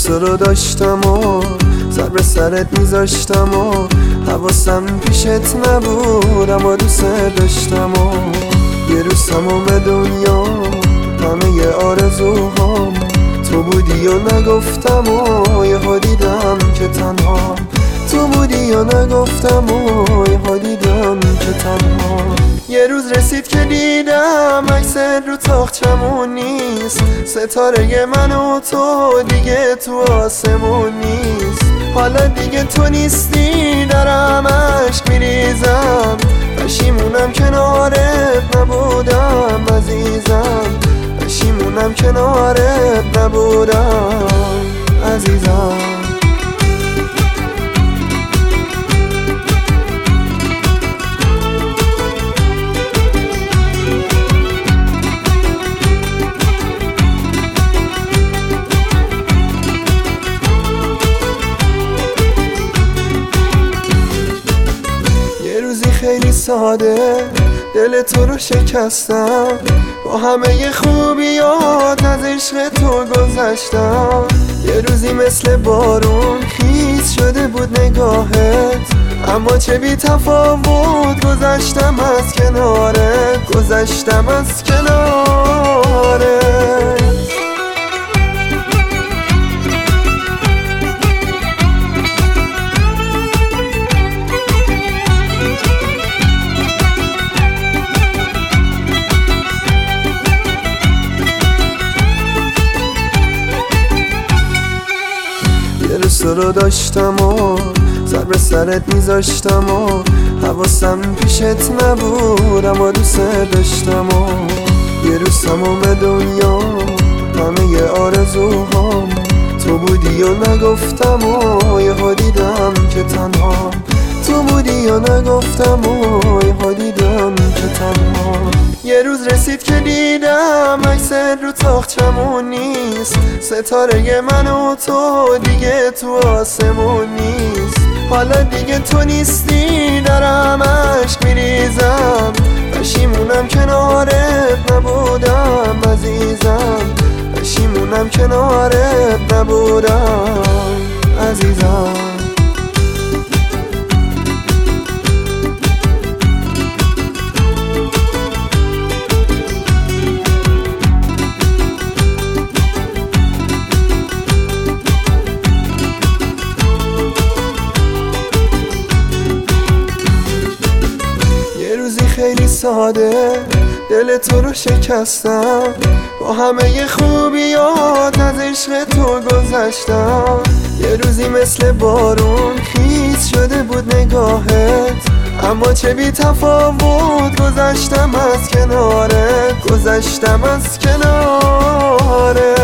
تو رو داشتم و سر به سرت میذاشتم و حواسم پیشت نبود، اما دوست داشتم و یه روز تمام دنیا همه آرزوهام تو بودی و نگفتم و یهو دیدم که تنها تو بودی و نگفتم و یهو دیدم که تنها. یه روز رسید که دیدم عکس رو تاقچمون نیست، ستاره من و تو دیگه تو آسمون نیست. حالا دیگه تو نیستی دارم عشق میریزم، پشیمونم کنارت نبودم عزیزم، پشیمونم کنارت نبودم عزیزم. خیلی ساده دل تو رو شکستم، با همه خوبیات از عشق تو گذشتم. یه روزی مثل بارون خیس شده بود نگاهت، اما چه بی تفاوت گذشتم از کنارت، گذشتم از کنارت. تو رو داشتم و سر به سرت میذاشتم و حواسم پیشت نبود، اما دوست داشتم و یه روز تمام دنیا همه آرزوهام تو بودی و نگفتم و یهو دیدم که تنها تو بودی و نگفتم و یهو دیدم که تنها. یه روز رسید که دیدم عکس رو تاقچمون نیست، ستاره من و تو دیگه تو آسمون نیست. حالا دیگه تو نیستی دارم عشق میریزم، پشیمونم کنارت نبودم عزیزم، پشیمونم کنارت نبودم عزیزم. خیلی ساده دل تو رو شکستم، با همه خوبیات از عشق تو گذشتم. یه روزی مثل بارون خیس شده بود نگاهت، اما چه بی تفاوت گذشتم از کنارت، گذشتم از کنارت.